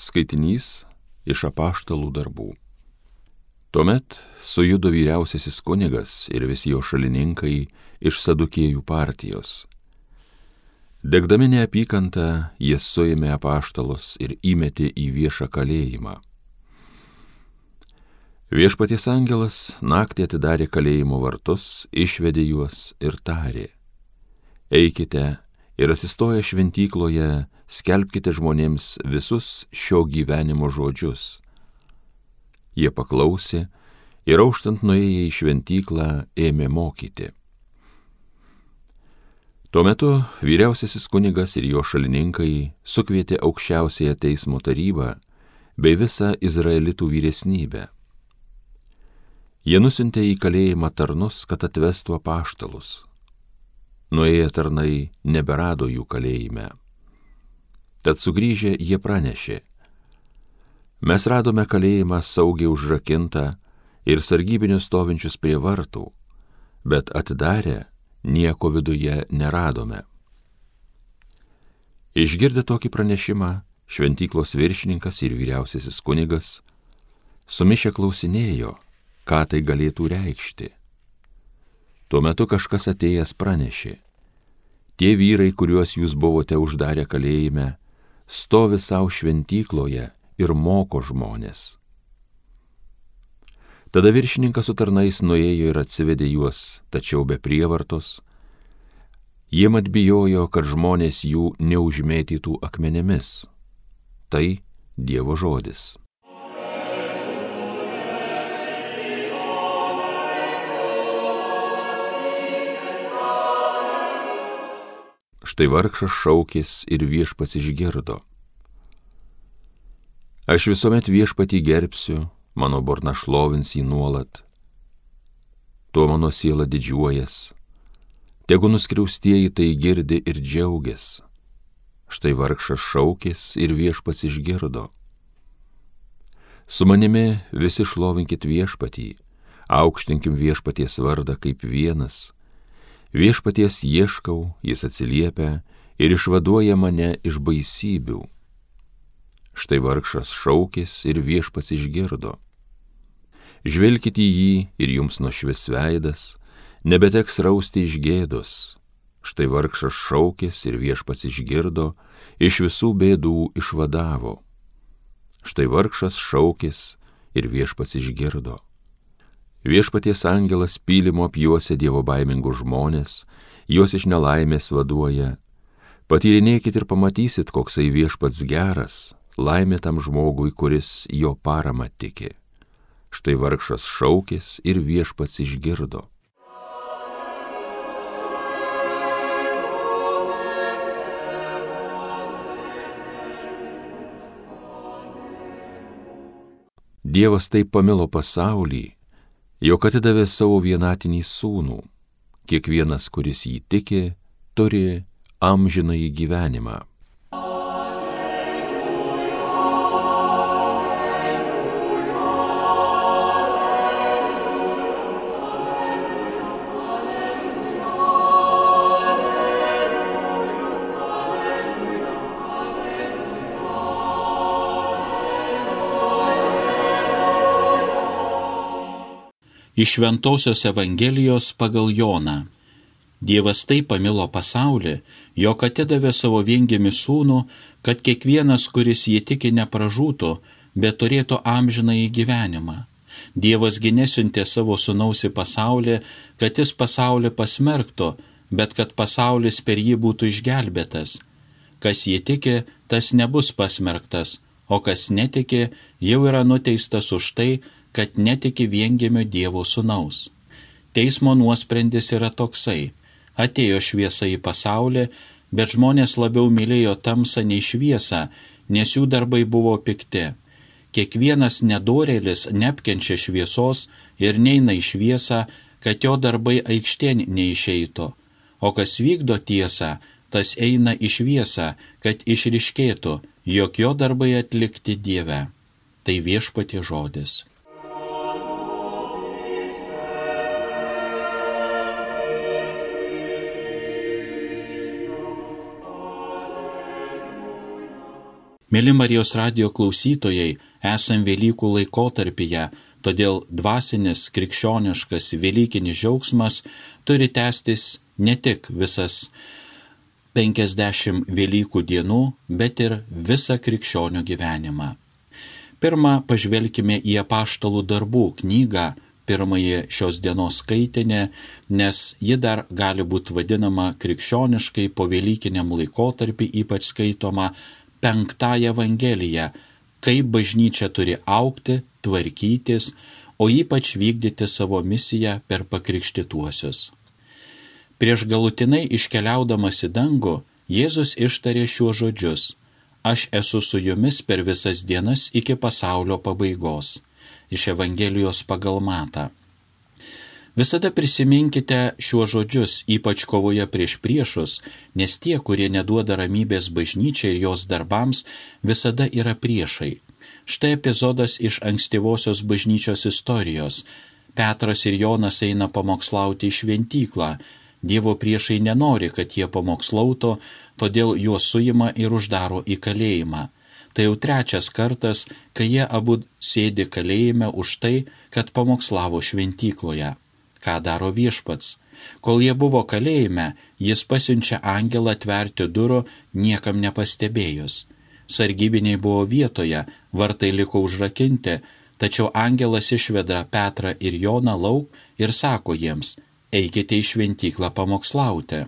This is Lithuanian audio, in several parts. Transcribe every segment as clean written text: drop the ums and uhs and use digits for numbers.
Skaitinys iš apaštalų darbų. Tuomet sujudo vyriausiasis kunigas ir visi jo šalininkai iš Sadukėjų partijos. Degdami neapykantą, jie suėmė apaštalus ir įmetė į viešą kalėjimą. Viešpaties angelas naktį atidarė kalėjimo vartus, išvedė juos ir tarė: Eikite ir atsistoję šventykloje, skelbkite žmonėms visus šio gyvenimo žodžius. Jie paklausė ir auštant nuėję į šventyklą ėmė mokyti. Tuo metu vyriausiasis kunigas ir jo šalininkai sukvietė aukščiausiąją teismo tarybą bei visą izraelitų vyresnybę. Jie nusiuntė į kalėjimą tarnus, kad atvestų apaštalus. Nuėję tarnai neberado jų kalėjime. Tad sugrįžę jie pranešė: Mes radome kalėjimą saugiai užrakintą ir sargybinius stovinčius prie vartų, bet atidarę nieko viduje neradome. Išgirdę tokį pranešimą, šventyklos viršininkas ir vyriausiasis kunigas sumišę klausinėjo, ką tai galėtų reikšti. Tuo metu kažkas atėjęs pranešė: Tie vyrai, kuriuos jūs buvote uždarę kalėjime, stovi savo šventykloje ir moko žmones. Tada viršininkas su tarnais nuėjo ir atsivedė juos, tačiau be prievartos. Jie mat bijojo, kad žmonės jų neužmėtytų akmenėmis. Tai Dievo žodis. Štai vargšas šaukės ir Viešpats išgirdo. Aš visuomet Viešpatį gerbsiu, mano burna šlovins jį nuolat. Tuo mano siela didžiuojas, tegu nuskriaustieji tai girdi ir džiaugias. Štai vargšas šaukės ir Viešpats išgirdo. Su manimi visi šlovinkit Viešpatį, aukštinkim Viešpaties vardą kaip vienas. Viešpaties ieškau, jis atsiliepia ir išvaduoja mane iš baisybių. Štai vargšas šaukės ir Viešpats išgirdo. Žvelkit į jį ir jums nušvis veidas, nebeteks rausti iš gėdos. Štai vargšas šaukės ir Viešpats išgirdo, iš visų bėdų išvadavo. Štai vargšas šaukės ir Viešpats išgirdo. Viešpaties angelas pylimo apjuosia dievobaimingus žmonės, juos iš nelaimės vaduoja. Patyrinėkit ir pamatysit, koksai Viešpats geras, laimė tam žmogui, kuris jo paramą tiki. Štai vargšas šaukės ir Viešpats išgirdo. Dievas taip pamilo pasaulį, jog atidavė savo vienatinį sūnų. Kiekvienas, kuris jį tiki, turi amžinąjį gyvenimą. Iš Šventosios Evangelijos pagal Joną. Dievas taip pamilo pasaulį, jog atidavė savo viengimį sūnų, kad kiekvienas, kuris jį tiki, nepražūtų, bet turėtų amžinąjį gyvenimą. Dievasgi nesiuntė savo sūnaus į pasaulį, kad jis pasaulį pasmerktų, bet kad pasaulis per jį būtų išgelbėtas. Kas jį tiki, tas nebus pasmerktas, o kas netiki, jau yra nuteistas už tai, kad netiki viengimio Dievo sūnaus. Teismo nuosprendis yra toksai: atėjo šviesa į pasaulį, bet žmonės labiau mylėjo tamsą nei šviesą, nes jų darbai buvo pikti. Kiekvienas nedorėlis neapkenčia šviesos ir neina į šviesą, kad jo darbai aikštėn neišeitų. O kas vykdo tiesą, tas eina į šviesą, kad išryškėtų, jog jo darbai atlikti Dieve. Tai Viešpaties žodis. Mėly Marijos radijo klausytojai, esam Velykų laikotarpyje, todėl dvasinis, krikščioniškas, velykinis džiaugsmas turi tęstis ne tik visas 50 Velykų dienų, bet ir visą krikščionių gyvenimą. Pirma, pažvelkime į Apaštalų darbų knygą, pirmąjį šios dienos skaitinį, nes ji dar gali būti vadinama krikščioniškai po velykiniam laikotarpį, ypač skaitoma 5 Evangelija, kaip bažnyčia turi augti, tvarkytis, o ypač vykdyti savo misiją per pakrikštytuosius. Prieš galutinai iškeliaudamas į dangų, Jėzus ištarė šiuos žodžius: Aš esu su jumis per visas dienas iki pasaulio pabaigos. Iš Evangelijos pagal Matą. Visada prisiminkite šiuos žodžius, ypač kovoje prieš priešus, nes tie, kurie neduoda ramybės bažnyčiai ir jos darbams, visada yra priešai. Štai epizodas iš ankstyvosios bažnyčios istorijos. Petras ir Jonas eina pamokslauti į šventyklą. Dievo priešai nenori, kad jie pamokslautų, todėl juos suima ir uždaro į kalėjimą. Tai jau 3 kartas, kai jie abu sėdi kalėjime už tai, kad pamokslavo šventykloje. Ką daro Viešpats? Kol jie buvo kalėjime, jis pasiunčia angelą atverti durų, niekam nepastebėjus. Sargybiniai buvo vietoje, vartai liko užrakinti, tačiau angelas išveda Petrą ir Joną lauk ir sako jiems: eikite į šventyklą pamokslauti.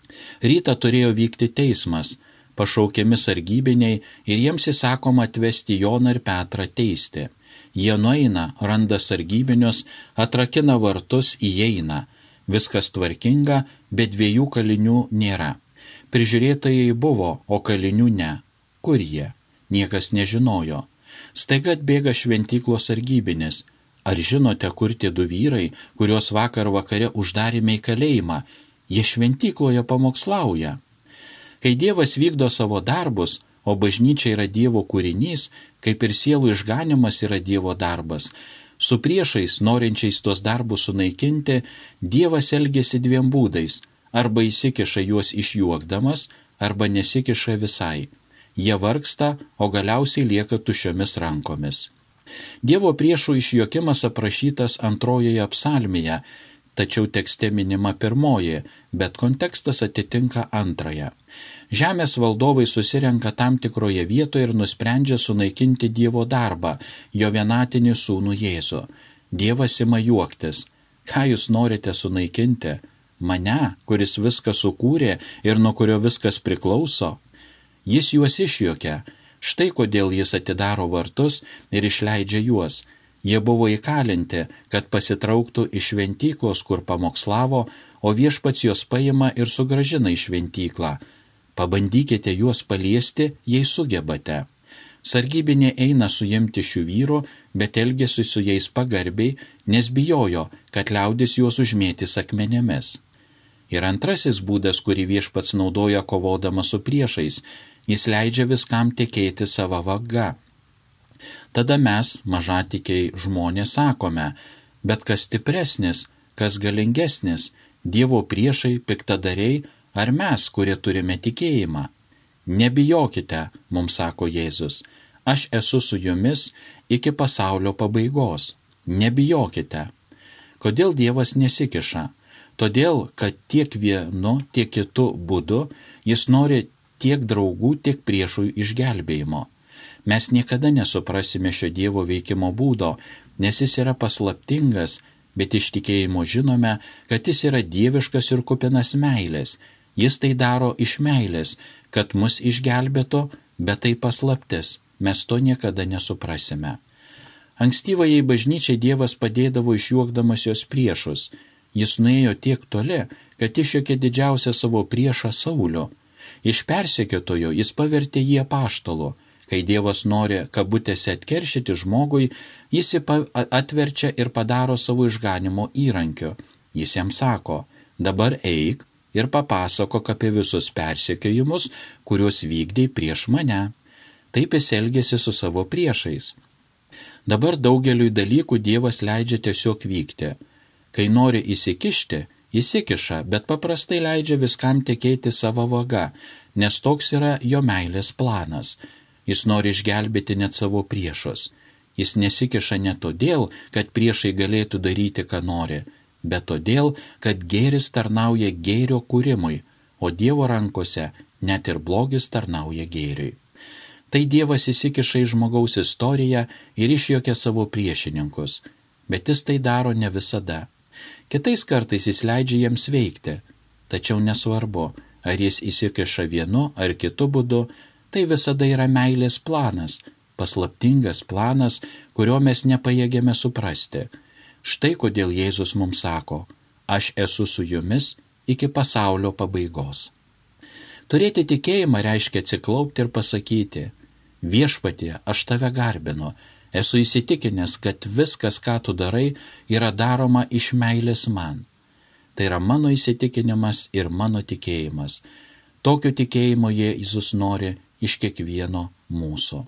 Rytą turėjo vykti teismas. Pašaukiami sargybiniai ir jiems įsakoma atvesti Joną ir Petrą teisti. Jie nueina, randa sargybinius, atrakina vartus, įeina. Viskas tvarkinga, bet 2 kalinių nėra. Prižiūrėtojai buvo, o kalinių ne. Kur jie? Niekas nežinojo. Staiga atbėga šventyklos sargybinis. Ar žinote, kur tie 2 vyrai, kuriuos vakar vakare uždarėme į kalėjimą? Jie šventykloje pamokslauja. Kai Dievas vykdo savo darbus, o bažnyčia yra Dievo kūrinys, kaip ir sielų išganimas yra Dievo darbas, su priešais, norinčiais tuos darbus sunaikinti, Dievas elgiasi 2 būdais: arba įsikiša juos išjuokdamas, arba nesikiša visai. Jie vargsta, o galiausiai lieka tuščiomis rankomis. Dievo priešų išjuokimas aprašytas 2 psalmėje, tačiau tekste minima 1, bet kontekstas atitinka 2. Žemės valdovai susirenka tam tikroje vietoje ir nusprendžia sunaikinti Dievo darbą, jo vienatinį sūnų Jėzų. Dievas ima juoktis: ką jūs norite sunaikinti? Mane, kuris viską sukūrė ir nuo kurio viskas priklauso? Jis juos išjuokia. Štai kodėl jis atidaro vartus ir išleidžia juos. Jie buvo įkalinti, kad pasitrauktų iš šventyklos, kur pamokslavo, o Viešpats juos paima ir sugrąžina į šventyklą. Pabandykite juos paliesti, jei sugebate. Sargybiniai eina suimti šių vyrų, bet elgėsi su jais pagarbiai, nes bijojo, kad liaudis juos užmėtys akmenėmis. Ir 2 būdas, kurį Viešpats naudoja kovodamas su priešais, jis leidžia viskam tekėti savo vaga. Tada mes, mažatikiai žmonės, sakome: bet kas stipresnis, kas galingesnis, Dievo priešai, piktadariai, ar mes, kurie turime tikėjimą? Nebijokite, mums sako Jėzus, aš esu su jumis iki pasaulio pabaigos. Nebijokite. Kodėl Dievas nesikiša? Todėl, kad tiek vienu, tiek kitu būdu jis nori tiek draugų, tiek priešų išgelbėjimo. Mes niekada nesuprasime šio Dievo veikimo būdo, nes jis yra paslaptingas, bet iš tikėjimo žinome, kad jis yra dieviškas ir kupinas meilės. Jis tai daro iš meilės, kad mus išgelbėtų, bet tai paslaptis, mes to niekada nesuprasime. Ankstyvajai bažnyčiai Dievas padėdavo išjuokdamas jos priešus. Jis nuėjo tiek toli, kad išjuokė didžiausią savo priešą Saulį. Iš persekiotojo jis pavertė jį apaštalu. Kai Dievas nori kabutėse atkeršyti žmogui, jis jį atverčia ir padaro savo išganimo įrankiu. Jis jam sako: dabar eik ir papasakok apie visus persekiojimus, kuriuos vykdei prieš mane. Taip jis elgėsi su savo priešais. Dabar daugeliui dalykų Dievas leidžia tiesiog vykti. Kai nori įsikišti, įsikiša, bet paprastai leidžia viskam tekėti savo vaga, nes toks yra jo meilės planas. Jis nori išgelbėti net savo priešus. Jis nesikiša ne todėl, kad priešai galėtų daryti, ką nori, bet todėl, kad gėris tarnauja gėrio kūrimui, o Dievo rankose net ir blogis tarnauja gėriui. Tai Dievas įsikiša į žmogaus istoriją ir išjuokia savo priešininkus, bet jis tai daro ne visada. Kitais kartais jis leidžia jiems veikti, tačiau nesvarbu, ar jis įsikiša vienu ar kitu būdu, tai visada yra meilės planas, paslaptingas planas, kurio mes nepajėgėme suprasti. Štai kodėl Jėzus mums sako, aš esu su jumis iki pasaulio pabaigos. Turėti tikėjimą reiškia atsiklaupti ir pasakyti, viešpatie, aš tave garbinu, esu įsitikinęs, kad viskas, ką tu darai, yra daroma iš meilės man. Tai yra mano įsitikinimas ir mano tikėjimas. Tokio tikėjimo Jėzus nori iš kiekvieno mūsų.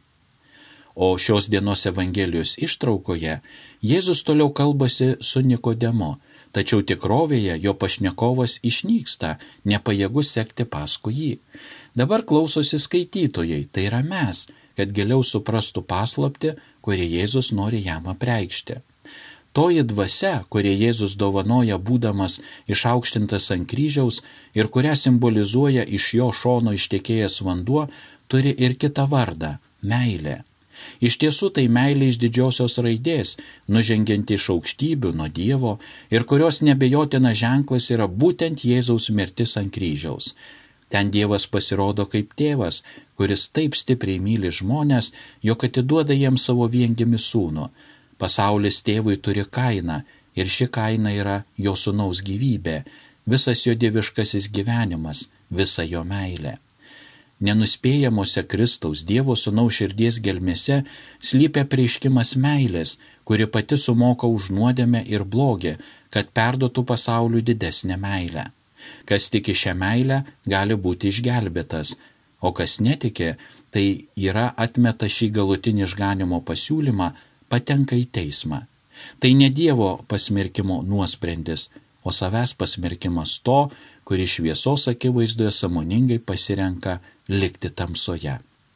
O šios dienos Evangelijos ištraukoje Jėzus toliau kalbasi su Nikodemu, tačiau tikrovėje jo pašnekovas išnyksta, nepajėgus sekti paskui jį. Dabar klausosi skaitytojai, tai yra mes, kad giliau suprastų paslaptį, kurią Jėzus nori jam apreikšti. Toji dvasia, kurią Jėzus dovanoja būdamas išaukštintas ant kryžiaus ir kurią simbolizuoja iš jo šono ištekėjęs vanduo, turi ir kitą vardą – meilė. Iš tiesų tai meilė iš didžiosios raidės, nužengianti iš aukštybių nuo Dievo ir kurios nebejotina ženklas yra būtent Jėzaus mirtis ant kryžiaus. Ten Dievas pasirodo kaip tėvas, kuris taip stipriai myli žmonės, jog atiduoda jiems savo viengimį sūnų. Pasaulis tėvui turi kainą ir ši kaina yra jo sūnaus gyvybė, visas jo dieviškasis gyvenimas, visa jo meilė. Nenuspėjamuose Kristaus Dievo sūnaus širdies gelmėse slypia apreiškimas meilės, kuri pati sumoka už nuodėmę ir blogį, kad perduotų pasauliui didesnę meilę. Kas tiki šią meilę, gali būti išgelbėtas, o kas netiki, tai yra atmeta šį galutinį išganimo pasiūlymą, patenka į teismą. Tai ne Dievo pasmerkimo nuosprendis, o savęs pasmerkimas to, kuris šviesos akivaizdoje sąmoningai pasirenka likti tamsoje.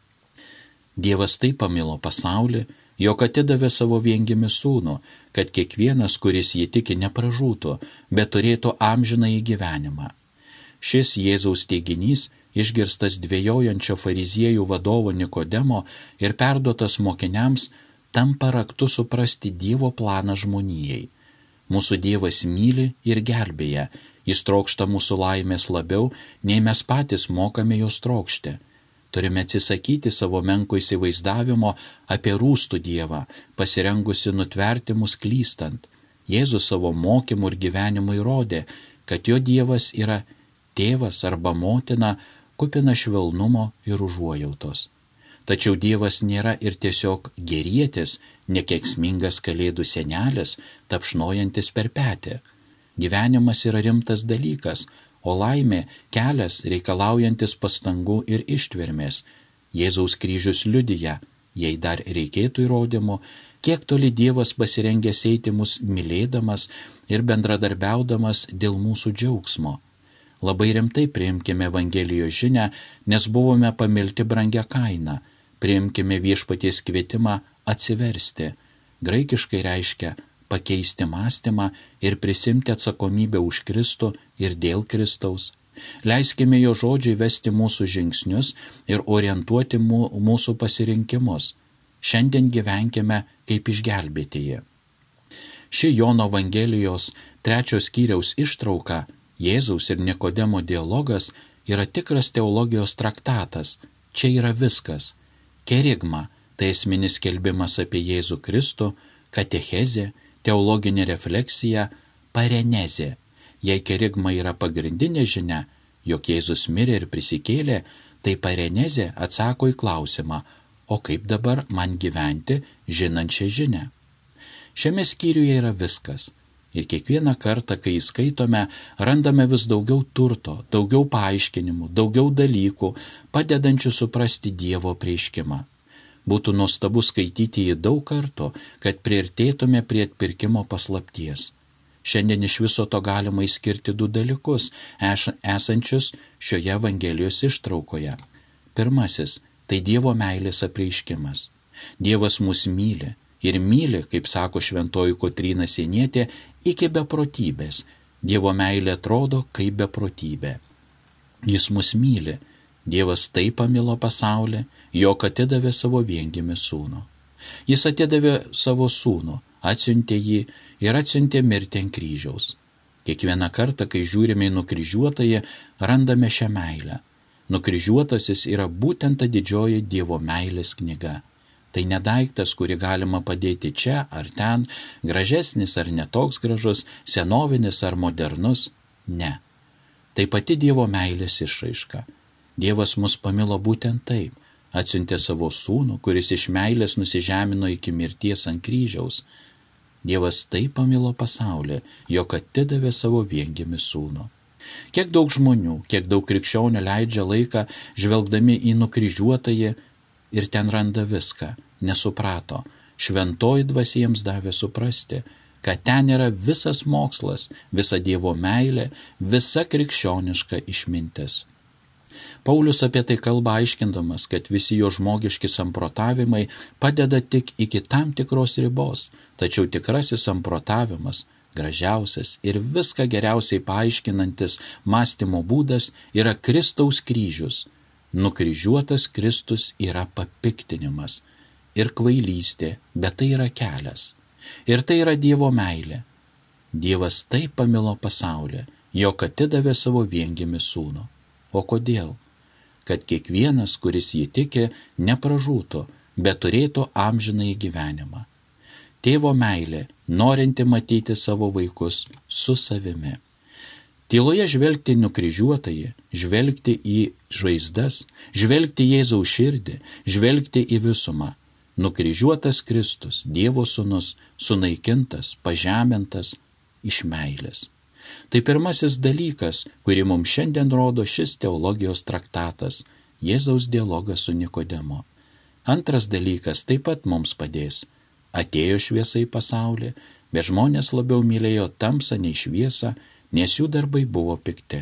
Dievas taip pamilo pasaulį, jog atidavė savo viengimį sūnų, kad kiekvienas, kuris jį tiki, nepražūtų, bet turėtų amžinąjį gyvenimą. Šis Jėzaus teiginys, išgirstas dvejojančio fariziejų vadovo Nikodemo ir perduotas mokiniams, tampa raktu suprasti Dievo planą žmonijai. Mūsų Dievas myli ir gelbėja, jis trokšta mūsų laimės labiau, nei mes patys mokame jos trokšti. Turime atsisakyti savo menko įsivaizdavimo apie rūstų Dievą, pasirengusi nutverti mus klystant. Jėzus savo mokymu ir gyvenimu įrodė, kad jo Dievas yra tėvas arba motina, kupina švelnumo ir užuojautos. Tačiau Dievas nėra ir tiesiog gerietis, nekeiksmingas kalėdų senelis, tapšnojantis per petį. Gyvenimas yra rimtas dalykas, o laimė kelias reikalaujantis pastangų ir ištvermės. Jėzaus kryžius liudija, jei dar reikėtų įrodymų, kiek toli Dievas pasirengęs eiti mus mylėdamas ir bendradarbiaudamas dėl mūsų džiaugsmo. Labai rimtai priimkime Evangelijos žinią, nes buvome pamilti brangia kaina. Priimkime viešpaties kvietimą atsiversti. Graikiškai reiškia pakeisti mąstymą ir prisimti atsakomybę už Kristų ir dėl Kristaus. Leiskime jo žodžiai vesti mūsų žingsnius ir orientuoti mūsų pasirinkimus. Šiandien gyvenkime kaip išgelbėtieji. Ši Jono Evangelijos 3 skyriaus ištrauka, Jėzaus ir Nikodemo dialogas, yra tikras teologijos traktatas. Čia yra viskas. Kerigma – tai esminis skelbimas apie Jėzų Kristų, katechezė, teologinė refleksija, parenezė. Jei kerigma yra pagrindinė žinia, jog Jėzus mirė ir prisikėlė, tai parenezė atsako į klausimą, o kaip dabar man gyventi, žinant šią žinią? Šiame skyriuje yra viskas. Ir kiekvieną kartą, kai įskaitome, randame vis daugiau turto, daugiau paaiškinimų, daugiau dalykų, padedančių suprasti Dievo apreiškimą. Būtų nuostabu skaityti jį daug kartų, kad priartėtume prie atpirkimo paslapties. Šiandien iš viso to galima išskirti 2 dalykus, esančius šioje Evangelijos ištraukoje. Pirmasis Tai Dievo meilės apreiškimas. Dievas mus myli ir myli, kaip sako šventoji Kotryna Sienietė, iki beprotybės. Dievo meilė atrodo kaip beprotybė. Jis mus myli. Dievas taip pamilo pasaulį, jog atidavė savo viengimį sūnų. Jis atidavė savo sūnų, atsiuntė jį ir atsiuntė mirti ant kryžiaus. Kiekvieną kartą, kai žiūrime į nukryžiuotąjį, randame šią meilę. Nukryžiuotasis yra būtent ta didžioji Dievo meilės knyga. Tai ne daiktas, kurį galima padėti čia ar ten, gražesnis ar netoks gražus, senovinis ar modernus. Ne. Tai pati Dievo meilės išraiška. Dievas mus pamilo būtent taip, atsiuntė savo sūnų, kuris iš meilės nusižemino iki mirties ant kryžiaus. Dievas taip pamilo pasaulį, jog atidavė savo viengimį sūnų. Kiek daug žmonių, kiek daug krikščionių leidžia laiką žvelgdami į nukryžiuotąjį ir ten randa viską, nesuprato. Šventoji dvasia jiems davė suprasti, kad ten yra visas mokslas, visa Dievo meilė, visa krikščioniška išmintis. Paulius apie tai kalba aiškindamas, kad visi jo žmogiški samprotavimai padeda tik iki tam tikros ribos, tačiau tikrasis samprotavimas, gražiausias ir viską geriausiai paaiškinantis mąstymo būdas yra Kristaus kryžius. Nukryžiuotas Kristus yra papiktinimas ir kvailystė, bet tai yra kelias. Ir tai yra Dievo meilė. Dievas taip pamilo pasaulį, jog atidavė savo viengimį sūnų. O kodėl? Kad kiekvienas, kuris jį tiki, nepražūtų, bet turėtų amžinąjį gyvenimą. Tėvo meilė, norinti matyti savo vaikus su savimi. Tyloje žvelgti nukryžiuotąjį, žvelgti į žaizdas, žvelgti Jėzaus širdį, žvelgti į visumą. Nukryžiuotas Kristus, Dievo sūnus, sunaikintas, pažemintas iš meilės. Tai pirmasis dalykas, kurį mums šiandien rodo šis teologijos traktatas – Jėzaus dialogas su Nikodemu. Antras dalykas taip pat mums padės. Atėjo šviesa į pasaulį, bet žmonės labiau mylėjo tamsą nei šviesą, nes jų darbai buvo pikti.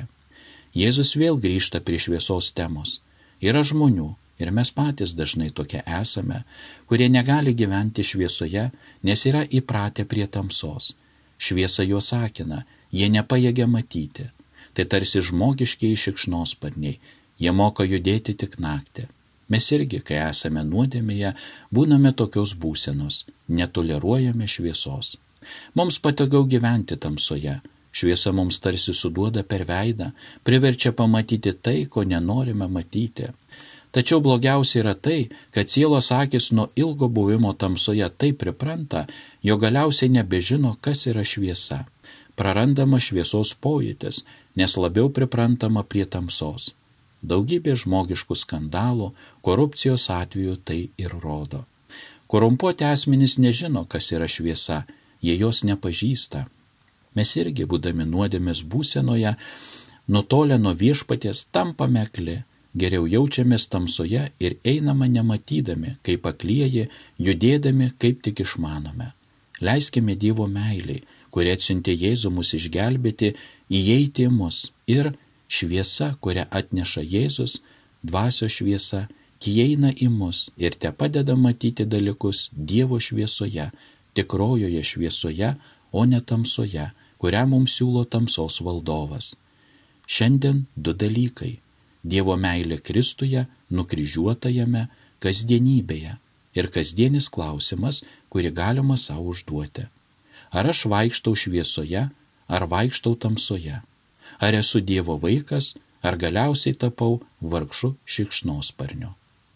Jėzus vėl grįžta prie šviesos temos. Yra žmonių, ir mes patys dažnai tokie esame, kurie negali gyventi šviesoje, nes yra įpratę prie tamsos. Šviesa juos akina, jie nepajėgia matyti. Tai tarsi žmogiškiai šikšnosparniai, jie moka judėti tik naktį. Mes irgi, kai esame nuodėmėje, būname tokios būsenos, netoleruojame šviesos. Mums patogiau gyventi tamsoje. Šviesa mums tarsi suduoda per veidą, priverčia pamatyti tai, ko nenorime matyti. Tačiau blogiausia yra tai, kad sielos akis nuo ilgo buvimo tamsoje taip pripranta, jog galiausiai nebežino, kas yra šviesa. Prarandama šviesos pojūtis, nes labiau priprantama prie tamsos. Daugybė žmogiškų skandalų, korupcijos atvejų tai ir rodo. Korumpuoti asmenys nežino, kas yra šviesa, jie jos nepažįsta. Mes irgi, būdami nuodėmės būsenoje, nutolę nuo viešpaties, tampame akli, geriau jaučiamės tamsoje ir einama nematydami, kaip aklieji, judėdami, kaip tik išmanome. Leiskime Dievo meiliai, kurie atsiuntė Jėzų mus išgelbėti, įeiti į mus ir šviesa, kurią atneša Jėzus, dvasios šviesa, įeina į mus ir te padeda matyti dalykus Dievo šviesoje, tikrojoje šviesoje, o ne tamsoje, kurią mums siūlo tamsos valdovas. Šiandien du dalykai – Dievo meilė Kristuje, nukryžiuotajame, kasdienybėje ir kasdienis klausimas, kurį galima savo užduoti. Ar aš vaikštau šviesoje, ar vaikštau tamsoje? Ar esu Dievo vaikas, ar galiausiai tapau vargšu šikšnosparniu?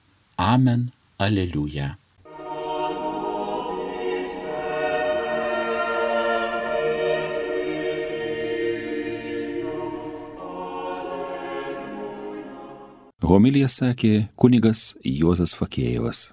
Amen, aleliuja. Homiliją sakė kunigas Juozas Fakėjevas.